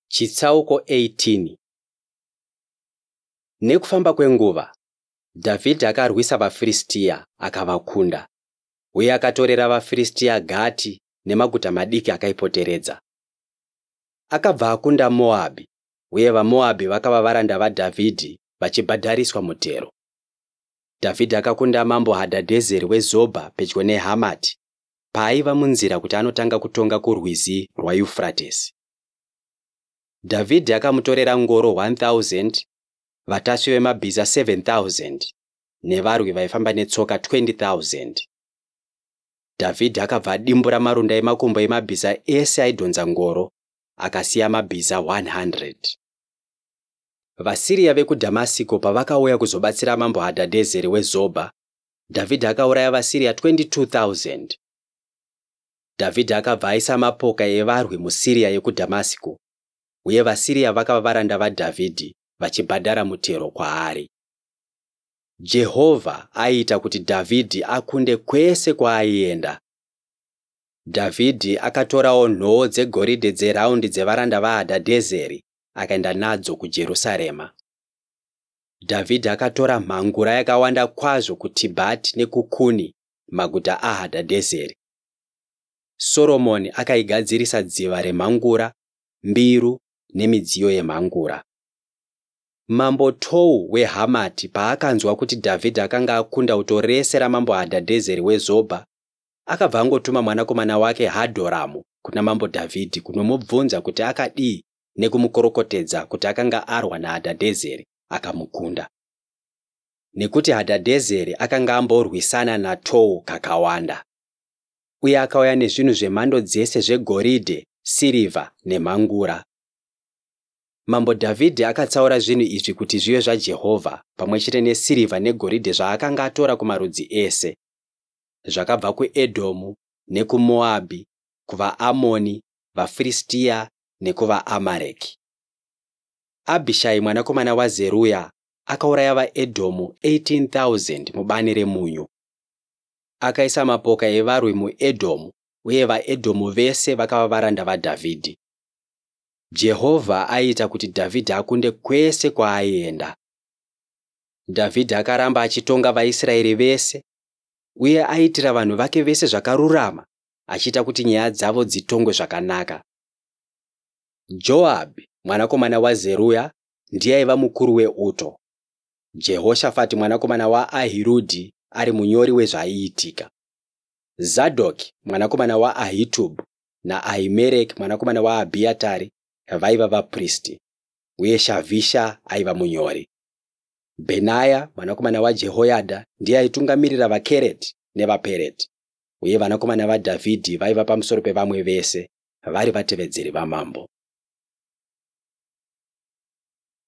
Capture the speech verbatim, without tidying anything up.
Chitsauko eighteen. Nekufamba kwenguva, Dhavhidhi akarwisa vaFiristia akavakunda, uye akatorera vaFiristia Gati nemaguta madiki akaipoteredza. Akabva akunda Moabhi, uye vaMoabhi vakava varanda vaDhavhidhi vachibhadhariswa mutero. Dhavhidhi akakunda mambo Hadhadhezeri weZobha pedyo neHamati, paaiva munzira kuti anotanga kutonga kurwizi rwaYufuratesi. Dhavhidhi akamutorera ngoro one thousand, vatasvi vemabhiza seven thousand, nevarwi vaifamba netsoka twenty thousand. Dhavhidhi akabva adimbura marunda emakumbo emabhiza ese aidhonza ngoro, akasiya mabhiza one hundred. VaSiria vekuDhamasiko pavakauya kuzobatsira mambo Hadhadhezeri weZobha, Dhavhidhi akauraya vaSiria twenty-two thousand. Dhavhidhi akabva aisa mapoka evarwi muSiria yekuDhamasiko, uye vaSiria vakava varanda vaDhavhidhi vachibhadhara mutero kwaari. Jehovha aiita kuti Dhavhidhi akunde kwese kwaaienda. Dhavhidhi akatorawo nhoo dzegoridhe dzeraundi dzevaranda vaHadhadhezeri akaenda nadzo kuJerusarema. Dhavhidhi akatora mhangura yakawanda kwazvo kuTibhati nekuKuni, maguta aHadhadhezeri. Soromoni akaigadzirisa dziva remhangura, mbiru nemidziyo yemhangura. Mambo Tou weHamati paakanzwa kuti Dhavhidhi akanga akunda uto rese ramambo Hadhadhezeri weZobha, akabva angotuma mwanakomana wake Hadhoramu kuna mambo Dhavhidhi kunomubvunza kuti akadii nekumukorokotedza kuti akanga arwa naHadhadhezeri akamukunda. Nekuti Hadhadhezeri akanga amborwisana naTou kakawanda, uye akauya nezvinhu zvemhando dzese zvegoridhe, sirivha nemhangura. Mambo Dhavhidhi akatsaura zvinhu izvi kuti zvive zvaJehovha, pamwechete nesirivha negoridhe zvaakanga atora kumarudzi ese, zvakabva kuEdhomu nekuMoabhi, kuvaAmoni, vaFiristia nekuvaAmareki. Abhishai mwanakomana waZeruya akauraya vaEdhomu eighteen thousand mubani remunyu. Akaisa mapoka evarwi muEdhomu, uye vaEdhomu vese vakava varanda vaDhavhidhi. Jehovha aiita kuti Dhavhidhi akunde kwese kwaaienda. Dhavhidhi akaramba achitonga vaIsraeri vese, uye aiitira vanhu vake vese zvakarurama, achiita kuti nyaya dzavo dzitongwe zvakanaka. Joabhi mwanakomana waZeruya ndiye aiva mukuru weuto, Jehoshafati mwanakomana waAhirudhi ari munyori wezvaiitika. Zadhoki mwanakomana waAhitubhi naAhimereki mwanakomana waAbhiatari vaiva vapristi, uye Shavisha aiva munyori. Bhenaya mwanakomana waJehoyadha ndiye aitungamirira vaKereti nevaPereti, uye vanakomana vaDhavhidhi vaiva pamusoro pevamwe vese vari vatevedzeri vamambo.